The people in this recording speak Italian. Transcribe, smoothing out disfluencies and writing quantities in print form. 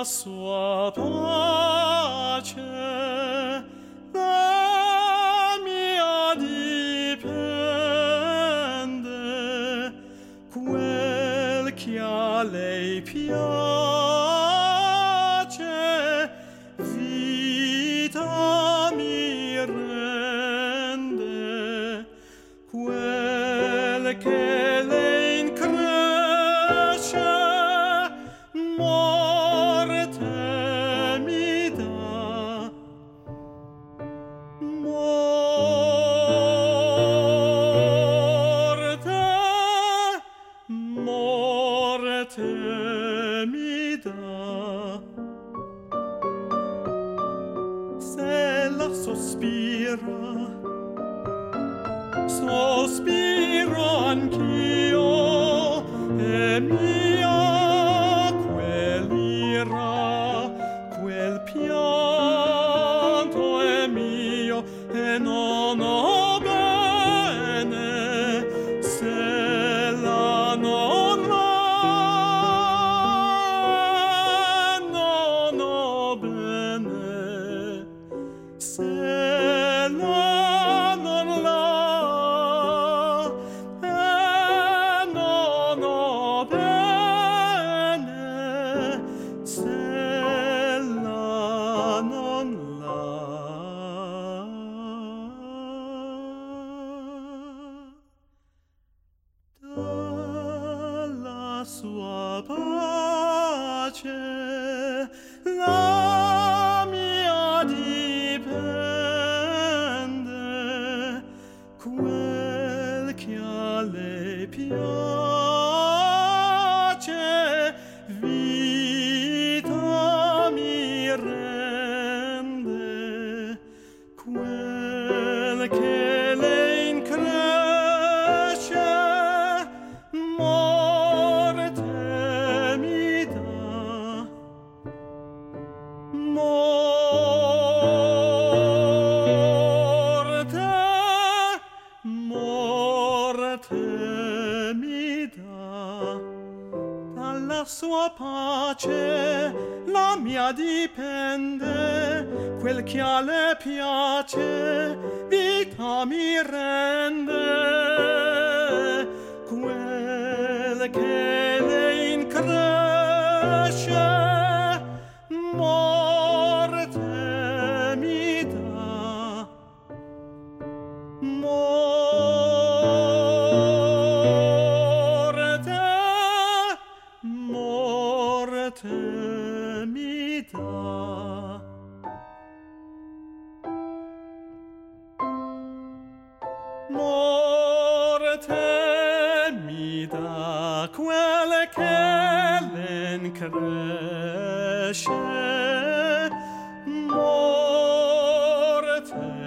la sua pace, la mia dipende, quel che a lei piace, vita mi rende, quel che lei incresce, morte mi dà. Morte mi dà. Se la sospira, sospiro anch'io, e mia quell'ira, quel pianto è mio, e non ho bene se la non l'ha, non ho bene se la non l'ha, e non ho bene se la non l'ha. Dalla sua pace la mia dipende, quel che a lei piace, vita mi rende, quel che lei incresce, morte mi dà. Morte mi dà. Dalla sua pace la mia dipende, quel che a lei piace, vita mi rende, quel che lei incresce, morte mi dà. Morte mi dà. Morte mi dà quel che le cresce, morte